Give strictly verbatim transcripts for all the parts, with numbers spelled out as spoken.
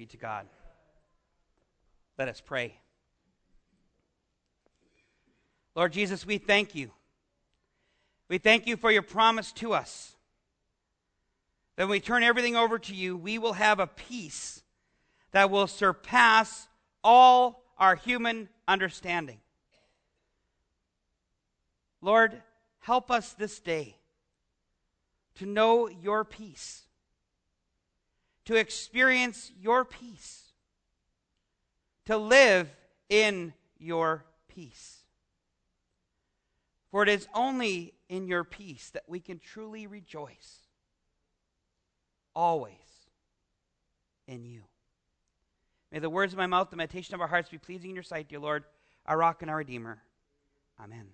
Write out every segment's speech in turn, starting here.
to God. Let us pray. Lord Jesus, we thank you. We thank you for your promise to us. That when we turn everything over to you, we will have a peace that will surpass all our human understanding. Lord, help us this day to know your peace, to experience your peace, to live in your peace. For it is only in your peace that we can truly rejoice, always in you. May the words of my mouth, the meditation of our hearts be pleasing in your sight, dear Lord, our rock and our redeemer. Amen.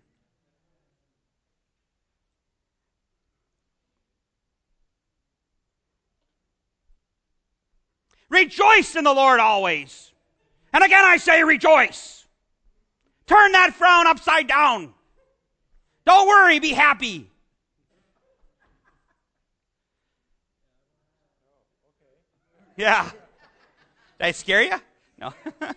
Rejoice in the Lord always. And again I say rejoice. Turn that frown upside down. Don't worry, be happy. Yeah. Did I scare you? No.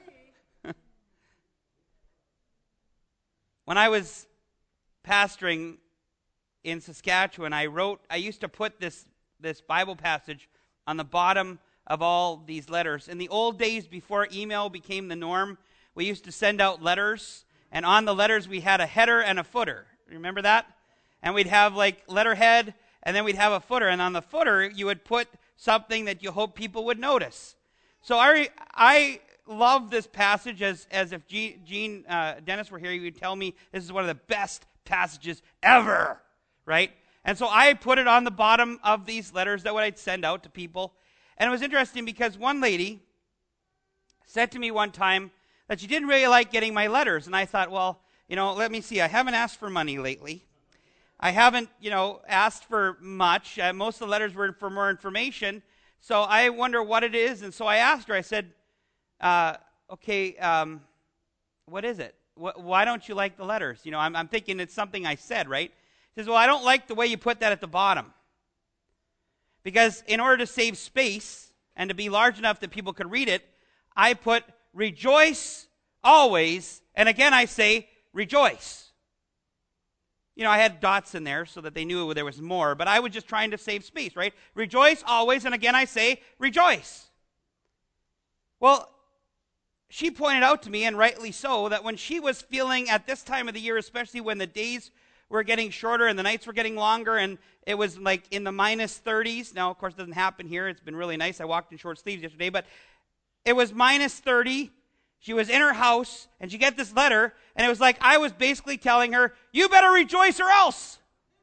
When I was pastoring in Saskatchewan, I wrote, I used to put this, this Bible passage on the bottom of all these letters. In the old days, before email became the norm, we used to send out letters, and on the letters we had a header and a footer. Remember that? And we'd have like letterhead, and then we'd have a footer, and on the footer you would put something that you hope people would notice. So I I love this passage, as as if Gene, Gene uh, Dennis were here, he would tell me this is one of the best passages ever, right? And so I put it on the bottom of these letters that what I'd send out to people. And it was interesting because one lady said to me one time that she didn't really like getting my letters. And I thought, well, you know, let me see. I haven't asked for money lately. I haven't, you know, asked for much. Uh, most of the letters were for more information. So I wonder what it is. And so I asked her, I said, uh, okay, um, what is it? Wh- why don't you like the letters? You know, I'm, I'm thinking it's something I said, right? She says, well, I don't like the way you put that at the bottom. Because in order to save space and to be large enough that people could read it, I put rejoice always, and again I say rejoice. You know, I had dots in there so that they knew there was more, but I was just trying to save space, right? Rejoice always, and again I say rejoice. Well, she pointed out to me, and rightly so, that when she was feeling at this time of the year, especially when the days were getting shorter and the nights were getting longer, and it was like in the minus thirties. Now, of course, it doesn't happen here. It's been really nice. I walked in short sleeves yesterday, but it was minus thirty. She was in her house, and she got this letter, and it was like I was basically telling her, you better rejoice or else.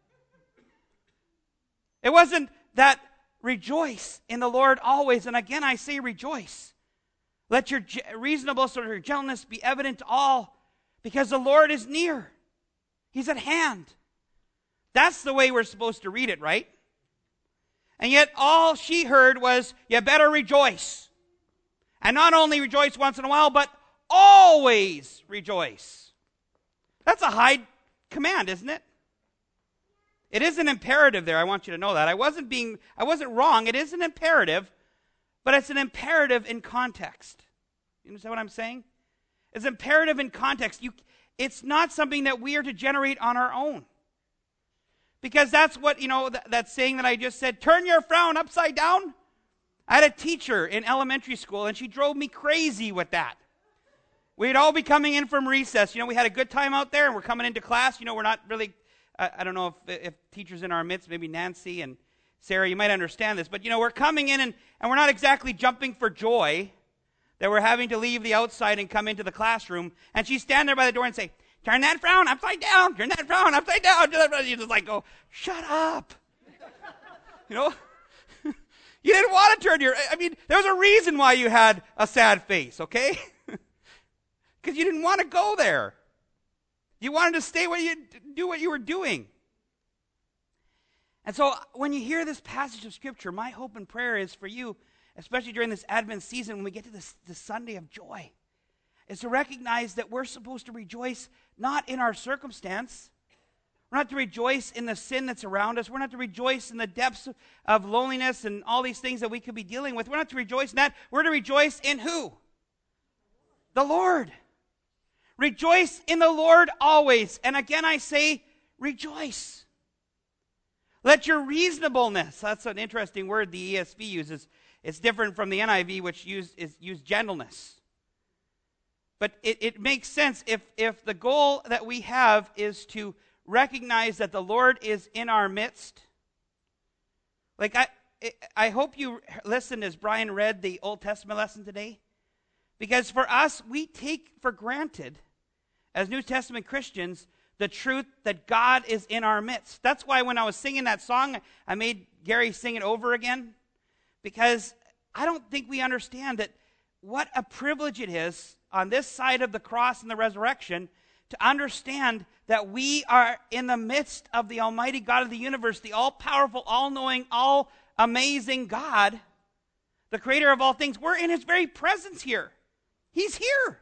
It wasn't that rejoice in the Lord always, and again I say rejoice. Let your reasonableness or your gentleness be evident to all, because the Lord is near. He's at hand. That's the way we're supposed to read it, right? And yet all she heard was, you better rejoice. And not only rejoice once in a while, but always rejoice. That's a high command, isn't it? It is an imperative there. I want you to know that. I wasn't being, I wasn't wrong. It is an imperative, but it's an imperative in context. You understand what I'm saying? It's imperative in context. You It's not something that we are to generate on our own. Because that's what, you know, th- that saying that I just said, turn your frown upside down. I had a teacher in elementary school, and she drove me crazy with that. We'd all be coming in from recess. You know, we had a good time out there, and we're coming into class. You know, we're not really, uh, I don't know if, if teachers in our midst, maybe Nancy and Sarah, you might understand this. But, you know, we're coming in, and, and we're not exactly jumping for joy that we're having to leave the outside and come into the classroom. And she'd stand there by the door and say, turn that frown upside down, turn that frown upside down. You just like go, shut up. You know? You didn't want to turn your, I mean, there was a reason why you had a sad face, okay? Because you didn't want to go there. You wanted to stay where you do what you were doing. And so when you hear this passage of Scripture, my hope and prayer is for you, especially during this Advent season when we get to this, this Sunday of joy, is to recognize that we're supposed to rejoice not in our circumstance. We're not to rejoice in the sin that's around us. We're not to rejoice in the depths of loneliness and all these things that we could be dealing with. We're not to rejoice in that. We're to rejoice in who? The Lord. Rejoice in the Lord always. And again I say, rejoice. Let your reasonableness, that's an interesting word the E S V uses. It's different from the N I V, which use, is use gentleness. But it, it makes sense if, if the goal that we have is to recognize that the Lord is in our midst. Like I, I hope you listened as Brian read the Old Testament lesson today. Because for us, we take for granted, as New Testament Christians, the truth that God is in our midst. That's why when I was singing that song, I made Gary sing it over again. Because I don't think we understand that what a privilege it is on this side of the cross and the resurrection to understand that we are in the midst of the Almighty God of the universe, the all-powerful, all-knowing, all-amazing God, the creator of all things. We're in his very presence here. He's here.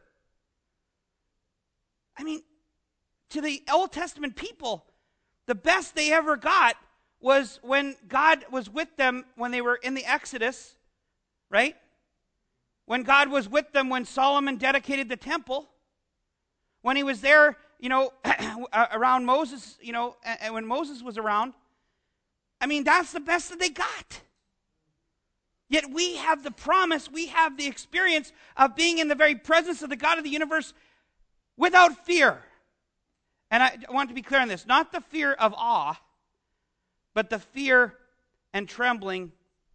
I mean, to the Old Testament people, the best they ever got was when God was with them when they were in the Exodus, right? When God was with them when Solomon dedicated the temple. When he was there, you know, around Moses, you know, and when Moses was around. I mean, that's the best that they got. Yet we have the promise, we have the experience of being in the very presence of the God of the universe without fear. And I want to be clear on this. Not the fear of awe, but the fear and trembling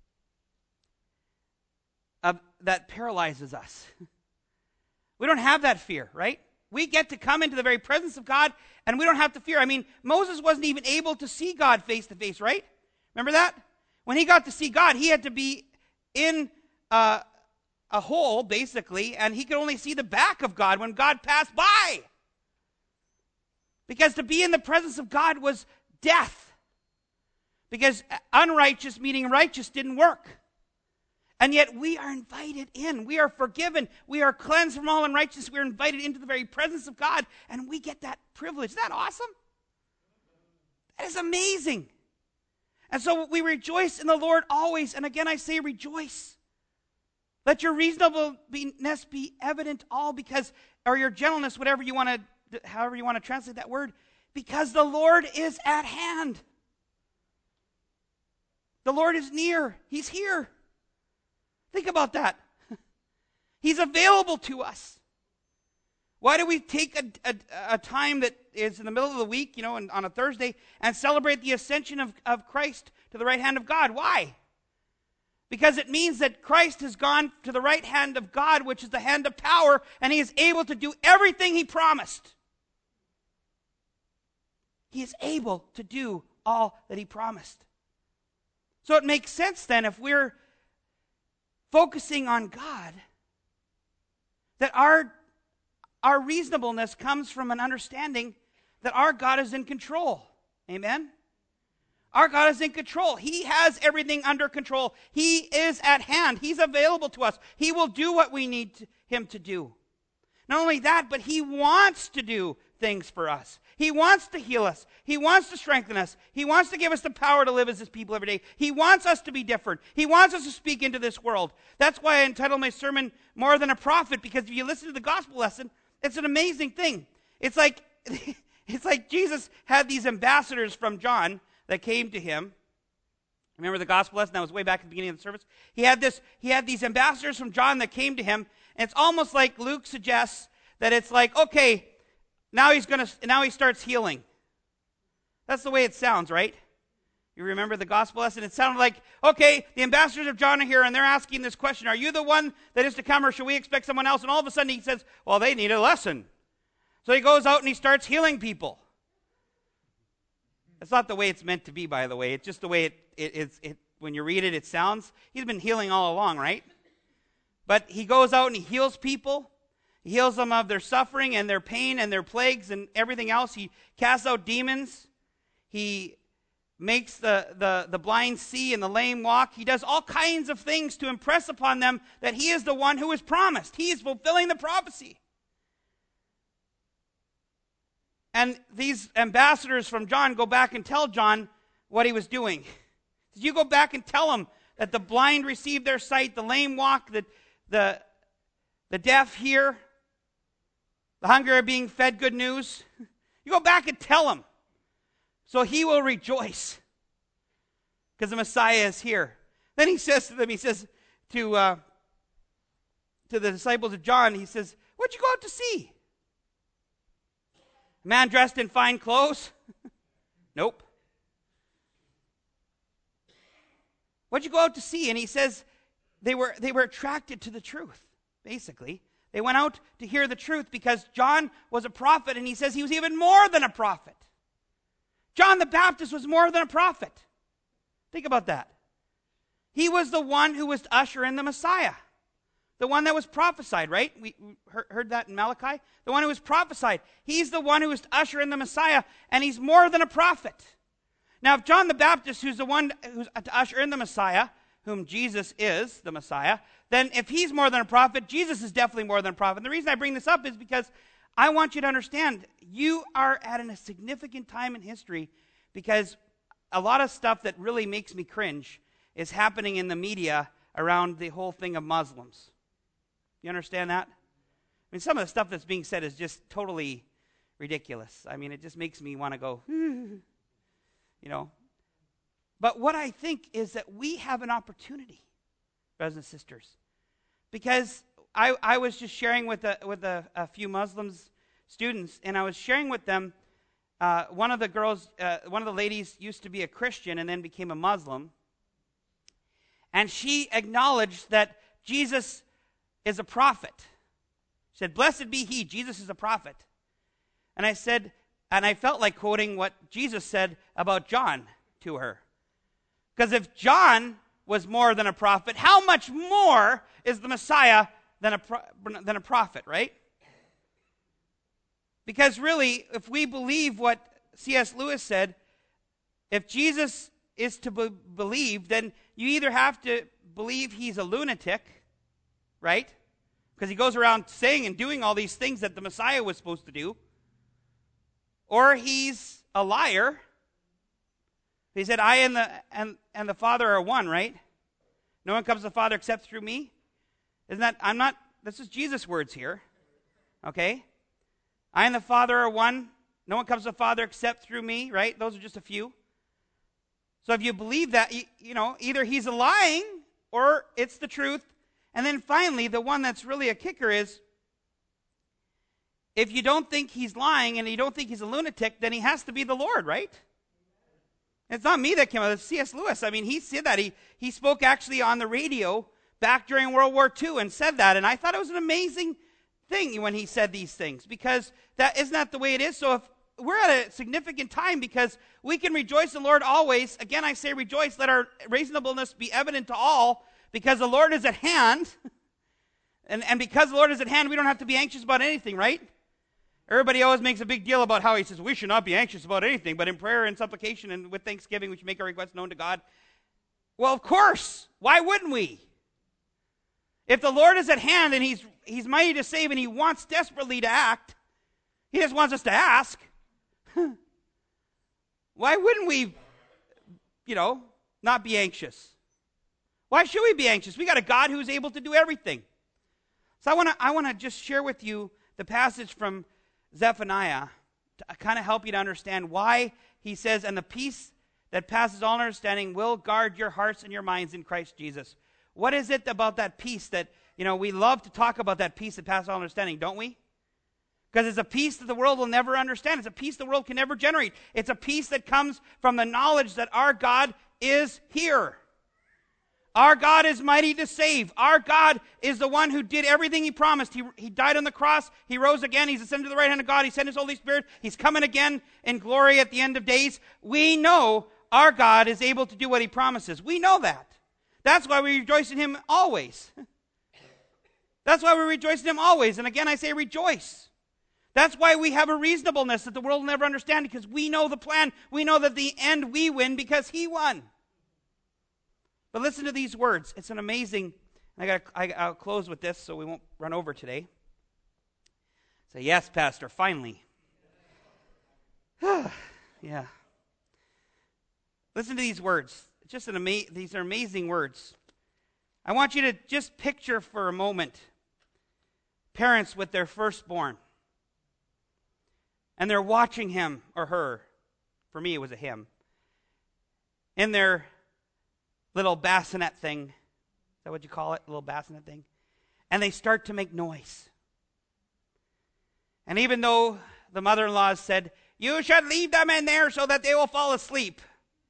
of, that paralyzes us. We don't have that fear, right? We get to come into the very presence of God, and we don't have to fear. I mean, Moses wasn't even able to see God face to face, right? Remember that? When he got to see God, he had to be in uh, a hole, basically, and he could only see the back of God when God passed by. Because to be in the presence of God was death. Because unrighteous, meaning righteous, didn't work. And yet we are invited in. We are forgiven. We are cleansed from all unrighteousness. We are invited into the very presence of God, and we get that privilege. Isn't that awesome? That is amazing. And so we rejoice in the Lord always. And again, I say rejoice. Let your reasonableness be evident all because, or your gentleness, whatever you want to, however you want to translate that word, because the Lord is at hand. The Lord is near. He's here. Think about that. He's available to us. Why do we take a, a, a time that is in the middle of the week, you know, and on a Thursday, and celebrate the ascension of, of Christ to the right hand of God? Why? Because it means that Christ has gone to the right hand of God, which is the hand of power, and he is able to do everything he promised. He is able to do all that he promised. So it makes sense then, if we're focusing on God, that our, our reasonableness comes from an understanding that our God is in control. Amen? Our God is in control. He has everything under control. He is at hand. He's available to us. He will do what we need to, him to do. Not only that, but he wants to do things for us. He wants to heal us. He wants to strengthen us. He wants to give us the power to live as his people every day. He wants us to be different. He wants us to speak into this world. That's why I entitled my sermon More Than a Prophet, because if you listen to the gospel lesson, it's an amazing thing. It's like, it's like Jesus had these ambassadors from John that came to him. Remember the gospel lesson? That was way back at the beginning of the service. He had this. He had these ambassadors from John that came to him, and it's almost like Luke suggests that it's like, okay, now he's gonna. Now he starts healing. That's the way it sounds, right? You remember the gospel lesson? It sounded like, okay, the ambassadors of John are here, and they're asking this question: are you the one that is to come, or should we expect someone else? And all of a sudden, he says, well, they need a lesson. So he goes out and he starts healing people. That's not the way it's meant to be, by the way. It's just the way it, it, it's, it, when you read it, it sounds. He's been healing all along, right? But he goes out and he heals people. He heals them of their suffering and their pain and their plagues and everything else. He casts out demons. He makes the, the, the blind see and the lame walk. He does all kinds of things to impress upon them that he is the one who is promised. He is fulfilling the prophecy. and these ambassadors from John go back and tell John what he was doing. Did you go back and tell him that the blind receive their sight, the lame walk, the, the, the deaf hear, the hungry are being fed good news? You go back and tell him, so he will rejoice, because the Messiah is here. Then he says to them, he says to, uh, to the disciples of John, he says, what'd you go out to see? A man dressed in fine clothes? Nope. What'd you go out to see? And he says they were they were attracted to the truth, basically. They went out to hear the truth because John was a prophet, and he says he was even more than a prophet. John the Baptist was more than a prophet. Think about that. He was the one who was to usher in the Messiah. The one that was prophesied, right? We heard that in Malachi. The one who was prophesied. He's the one who was to usher in the Messiah, and he's more than a prophet. Now, if John the Baptist, who's the one who's to usher in the Messiah, whom Jesus is, the Messiah, then if he's more than a prophet, Jesus is definitely more than a prophet. And the reason I bring this up is because I want you to understand, you are at a significant time in history, because a lot of stuff that really makes me cringe is happening in the media around the whole thing of Muslims. You understand that? I mean, some of the stuff that's being said is just totally ridiculous. I mean, it just makes me want to go, you know. But what I think is that we have an opportunity, brothers and sisters, because I, I was just sharing with a, with a, a few Muslims students, and I was sharing with them, uh, one of the girls, uh, one of the ladies used to be a Christian and then became a Muslim, and she acknowledged that Jesus is a prophet. She said, blessed be he, Jesus is a prophet. And I said, and I felt like quoting what Jesus said about John to her. Because if John was more than a prophet, how much more is the Messiah than a, pro- than a prophet, right? Because really, if we believe what C S Lewis said, if Jesus is to be believed, then you either have to believe he's a lunatic, right? Because he goes around saying and doing all these things that the Messiah was supposed to do. Or he's a liar. He said, I and the and, and the Father are one, right? No one comes to the Father except through me. Isn't that, I'm not, this is Jesus' words here. Okay? I and the Father are one. No one comes to the Father except through me, right? Those are just a few. So if you believe that, you, you know, either he's a lying or it's the truth. And then finally, the one that's really a kicker is, if you don't think he's lying and you don't think he's a lunatic, then he has to be the Lord, right? It's not me that came up, it's C S Lewis. I mean, he said that. He, he spoke actually on the radio back during World War Two and said that. And I thought it was an amazing thing when he said these things, because that isn't that the way it is. So if we're at a significant time, because we can rejoice in the Lord always. Again, I say rejoice. Let our reasonableness be evident to all, because the Lord is at hand. And, and because the Lord is at hand, we don't have to be anxious about anything, right? Everybody always makes a big deal about how he says we should not be anxious about anything, but in prayer and supplication and with thanksgiving, we should make our requests known to God. Well, of course. Why wouldn't we? If the Lord is at hand and he's he's mighty to save and he wants desperately to act, he just wants us to ask. Why wouldn't we, you know, not be anxious? Why should we be anxious? We got a God who's able to do everything. So I want to I want to just share with you the passage from Zephaniah to kind of help you to understand why he says, and the peace that passes all understanding will guard your hearts and your minds in Christ Jesus. What is it about that peace that, you know, we love to talk about that peace that passes all understanding, don't we? Because it's a peace that the world will never understand. It's a peace the world can never generate. It's a peace that comes from the knowledge that our God is here. Our God is mighty to save. Our God is the one who did everything he promised. He, he died on the cross. He rose again. He's ascended to the right hand of God. He sent his Holy Spirit. He's coming again in glory at the end of days. We know our God is able to do what he promises. We know that. That's why we rejoice in him always. That's why we rejoice in him always. And again, I say rejoice. That's why we have a reasonableness that the world will never understand, because we know the plan. We know that the end we win because he won. But listen to these words. It's an amazing, I got. I, I'll close with this so we won't run over today. Say, yes, Pastor, finally. Yeah. Listen to these words. It's just an ama- these are amazing words. I want you to just picture for a moment parents with their firstborn. And they're watching him or her. For me, it was a him. In their little bassinet thing. Is that what you call it? Little bassinet thing. And they start to make noise. And even though the mother-in-law said, you should leave them in there so that they will fall asleep.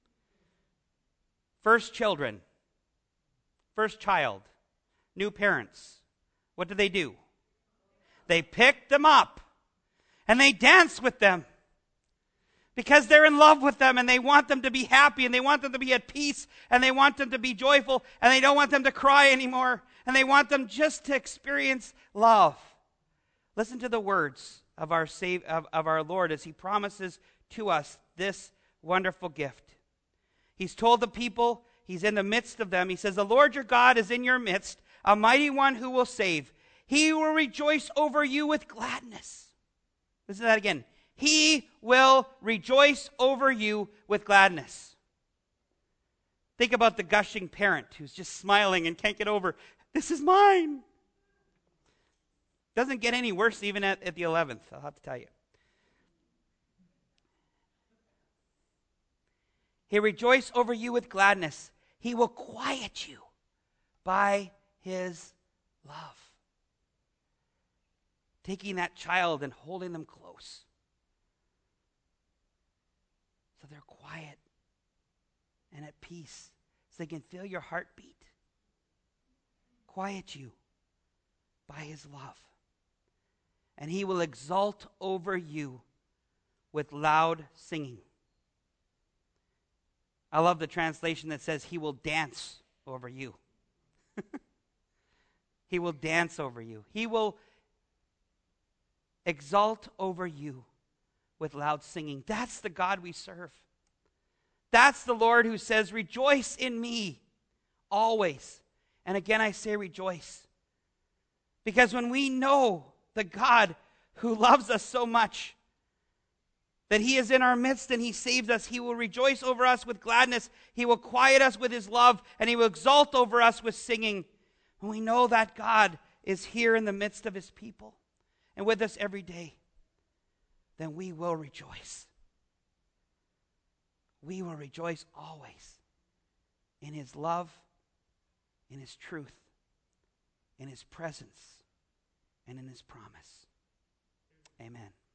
First children. First child. New parents. What do they do? They pick them up. And they dance with them. Because they're in love with them and they want them to be happy and they want them to be at peace and they want them to be joyful and they don't want them to cry anymore and they want them just to experience love. Listen to the words of our save, of, of our Lord as he promises to us this wonderful gift. He's told the people, he's in the midst of them. He says, the Lord your God is in your midst, a mighty one who will save. He will rejoice over you with gladness. Listen to that again. He will rejoice over you with gladness. Think about the gushing parent who's just smiling and can't get over, this is mine. Doesn't get any worse even at, at the eleventh, I'll have to tell you. He rejoice over you with gladness. He will quiet you by his love. Taking that child and holding them close. So they're quiet and at peace. So they can feel your heartbeat. Quiet you by his love. And he will exult over you with loud singing. I love the translation that says he will dance over you. He will dance over you. He will exult over you with loud singing. That's the God we serve. That's the Lord who says, rejoice in me always. And again, I say rejoice. Because when we know the God who loves us so much, that he is in our midst and he saves us, he will rejoice over us with gladness. He will quiet us with his love and he will exult over us with singing. And we know that God is here in the midst of his people and with us every day. Then we will rejoice. We will rejoice always in his love, in his truth, in his presence, and in his promise. Amen.